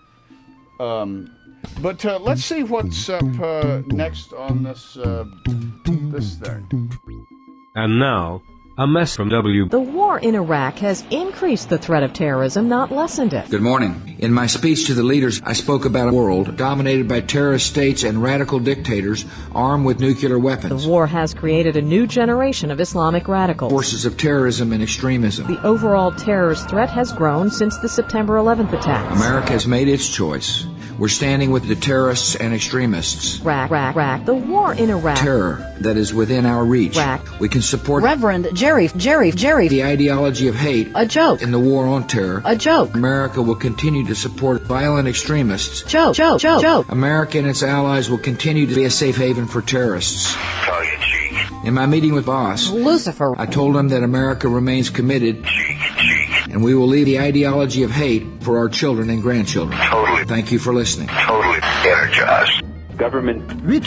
But let's see what's up next on this thing. And now, a mess from W. The war in Iraq has increased the threat of terrorism, not lessened it. Good morning. In my speech to the leaders, I spoke about a world dominated by terrorist states and radical dictators armed with nuclear weapons. The war has created a new generation of Islamic radicals. Forces of terrorism and extremism. The overall terrorist threat has grown since the September 11th attacks. America has made its choice. We're standing with the terrorists and extremists. Iraq. The war in Iraq. Terror that is within our reach. Iraq. We can support Reverend Jerry. The ideology of hate. A joke. In the war on terror. A joke. America will continue to support violent extremists. Joke. America and its allies will continue to be a safe haven for terrorists. In my meeting with Boss, Lucifer, I told him that America remains committed, and we will leave the ideology of hate for our children and grandchildren. Totally. Thank you for listening. Totally energized. Government.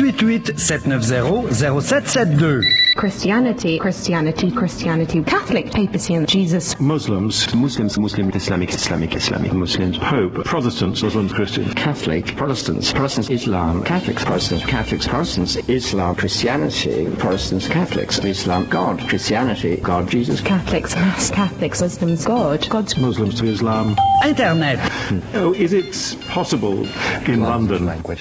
888-790-0772. Christianity, Catholic, papacy, and Jesus. Muslims, Islamic, Muslims, Pope, Protestants, Christians, Catholic, Protestants, Islam, Catholics, Protestants, Islam, Christianity, Protestants, Catholics, Islam, God, Christianity, God, Jesus, Catholics, Mass, Catholics, Muslims, God's Muslims to Islam. Internet. Oh, is it possible in London? Language.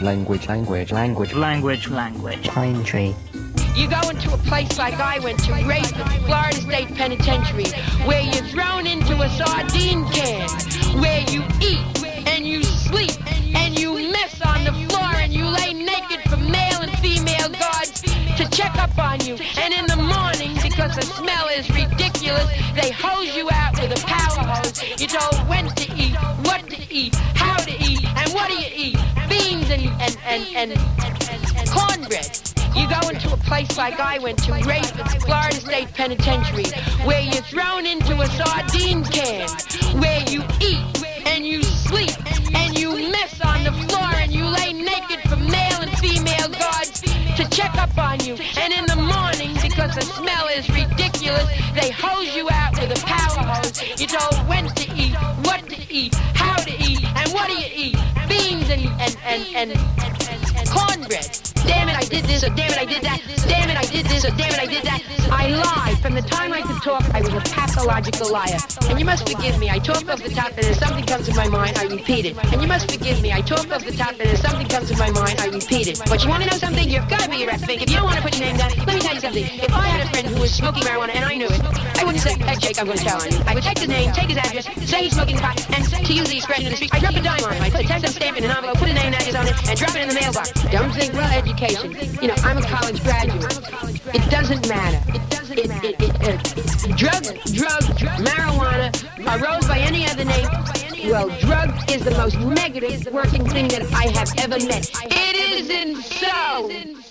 Pine tree. You go into a place like I went to, Raven, Florida State Penitentiary, where you're thrown into a sardine can, where you eat and you sleep and you mess on the floor and you lay naked for male and female guards to check up on you. And in the morning, because the smell is ridiculous, they hose you out with a power hose. You're told when to eat, what to eat, how to eat, and what do you eat? Beans and cornbread. You go into a place like I went to, Raven, Florida State Penitentiary, where you're thrown into a sardine can, where you eat and you sleep and you mess on the floor and you lay naked for male and female guards to check up on you. And in the morning, because the smell is ridiculous, they hose you out with a power hose. You're told when to eat, what to eat, how to eat, and what do you eat? Beans and cornbread. Damn it, I did this, or damn it, I did that. Damn it, I did this, or damn it, I did that. I lied. From the time I could talk, I was a pathological liar. And you must forgive me. I talk off the top, and if something comes to my mind, I repeat it. And you must forgive me. I talk off the top, and if something comes to my mind, I repeat it. But you want to know something? You've got to be a rep. If you don't want to put your name down, let me tell you something. If I had a friend who was smoking marijuana, and I knew it, I wouldn't say, hey, Jake, I'm going to tell on you. I would take his name, take his address, say he's smoking pot, and to use the expression in the street, I drop a dime on him. I put a 10-cent stamp in an envelope, put a name and address on it, and drop it in the mailbox. Don't think, well, education. You know, I'm a college graduate. It doesn't matter. Drug, marijuana, arose by any other name. Well, drug is the most negative working thing that I have ever met. It isn't so.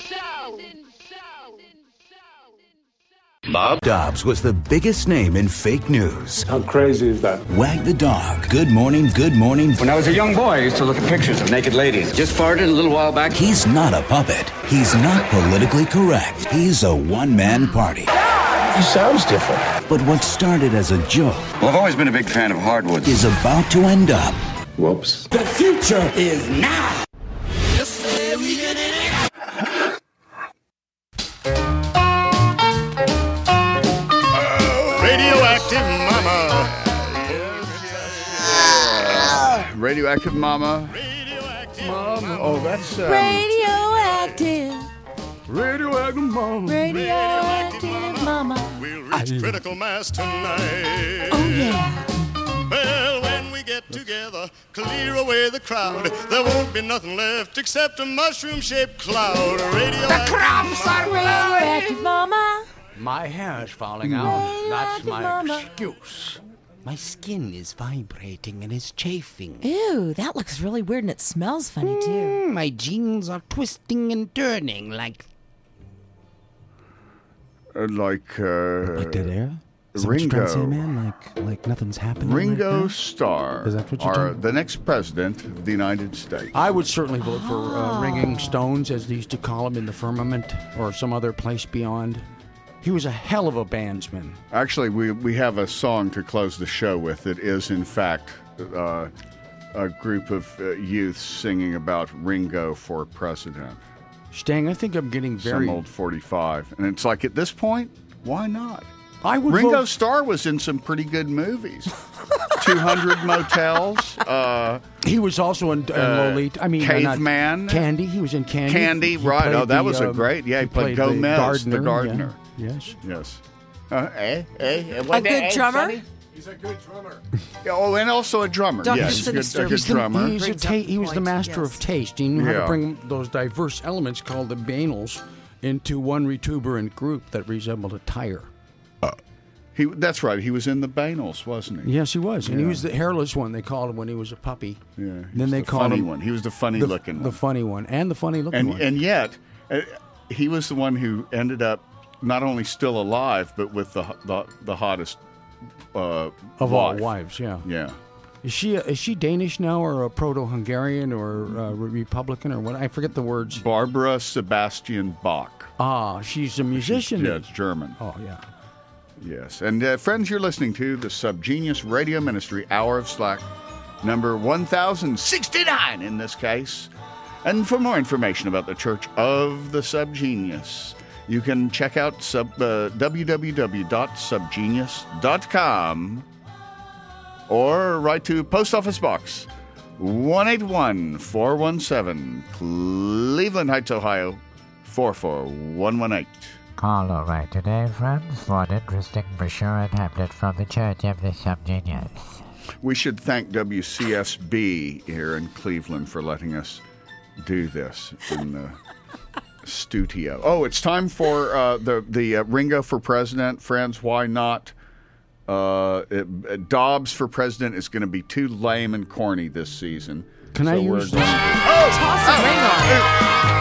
Bob Dobbs was the biggest name in fake news. How crazy is that? Wag the dog. Good morning, good morning. When I was a young boy, I used to look at pictures of naked ladies. Just farted a little while back. He's not a puppet. He's not politically correct. He's a one-man party. He sounds different. But what started as a joke... Well, I've always been a big fan of hardwoods. ...is about to end up... Whoops. The future is now! Radioactive Mama. Radioactive Mama. Oh, that's... Radioactive. Radioactive Mama. Radioactive Mama. We'll reach critical mass tonight. Oh, yeah. Well, when we get together, clear away the crowd. There won't be nothing left except a mushroom-shaped cloud. The crops are radioactive, Mama. My hair's falling out. That's my Mama. excuse. My skin is vibrating and is chafing. Ew, that looks really weird and it smells funny, too. My jeans are twisting and turning like... Like dead air? Is that what you're trying to say, man? Like nothing's happening Ringo right now? Starr Is that what you're are telling me? the next president of the United States. I would certainly vote for Ringing Stones, as they used to call him, in the firmament or some other place beyond. He was a hell of a bandsman. Actually, we have a song to close the show with. It is, in fact, a group of youths singing about Ringo for president. Stang, I think I'm getting very... Some old 45. And it's like, at this point, why not? I would Ringo vote... Starr was in some pretty good movies. 200 Motels. He was also in Lolita. I mean, Caveman. Candy. He was in Candy. Candy, right. Oh, that was a great... Yeah, he played Gomez, the gardener. Yeah. Yes. A good drummer? He's a good drummer. Oh, and also a drummer. Dr. Yes, Sinister. a good drummer. He was the master of taste. He knew how Yeah. to bring those diverse elements called the banals into one retuberant group that resembled a tire. That's right. He was in the Banals, wasn't he? Yes, he was. And he Yeah. was the hairless one, they called him when he was a puppy. Yeah. Then they the called funny him one. He was the funny-looking one. The funny one. And the funny-looking one. And yet, he was the one who ended up not only still alive, but with the hottest of wife. all wives, yeah. Yeah. Is she Danish now, or a Proto-Hungarian, or a Republican, or what? I forget the words. Barbara Sebastian Bach. Ah, she's a musician. Yeah, it's German. Oh, yeah. Yes. And friends, you're listening to the Subgenius Radio Ministry Hour of Slack, number 1069 in this case. And for more information about the Church of the Subgenius, you can check out www.subgenius.com or write to Post Office Box 181-417, Cleveland Heights, Ohio 44118. Call or write today, friends, for an interesting brochure and pamphlet from the Church of the Subgenius. We should thank WCSB here in Cleveland for letting us do this in the studio. Oh, it's time for the Ringo for President. Friends, why not? Dobbs for President is going to be too lame and corny this season. Can I use Toss a ring on.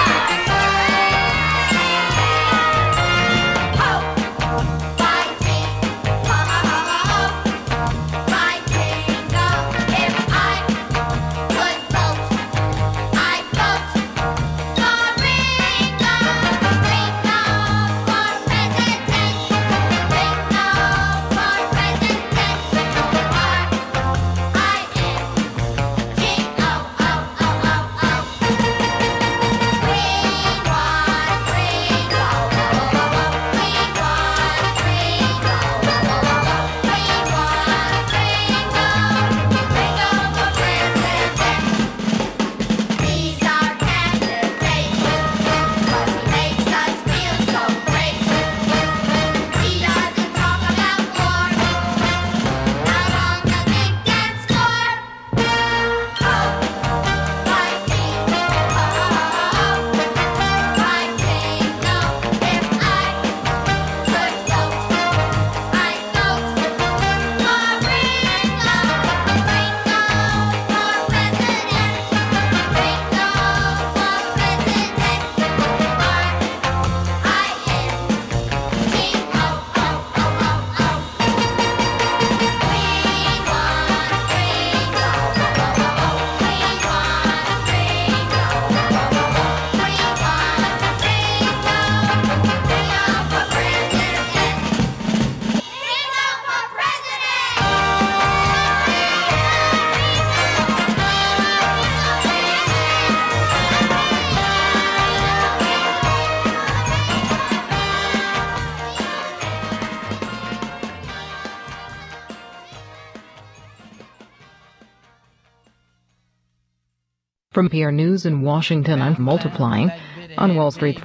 From PR News in Washington, I'm multiplying. On Wall Street,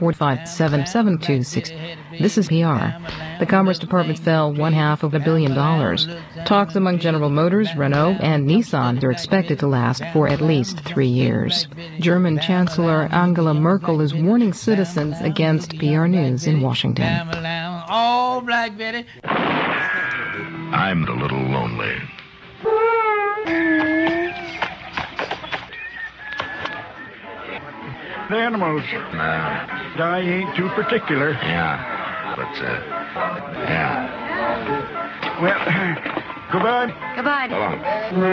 457-726. This is PR. The Commerce Department fell $500 million. Talks among General Motors, Renault, and Nissan are expected to last for at least 3 years. German Chancellor Angela Merkel is warning citizens against PR News in Washington. Oh, Black Betty. I'm a little lonely. The animals. I ain't too particular. Yeah. But, yeah. Well, goodbye. Goodbye. So long.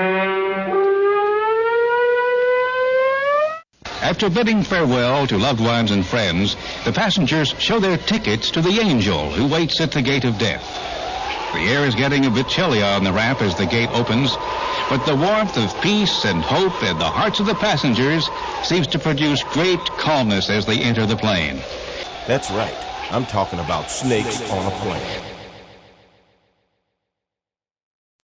After bidding farewell to loved ones and friends, the passengers show their tickets to the angel who waits at the gate of death. The air is getting a bit chilly on the ramp as the gate opens, but the warmth of peace and hope in the hearts of the passengers seems to produce great calmness as they enter the plane. That's right. I'm talking about snakes on a plane.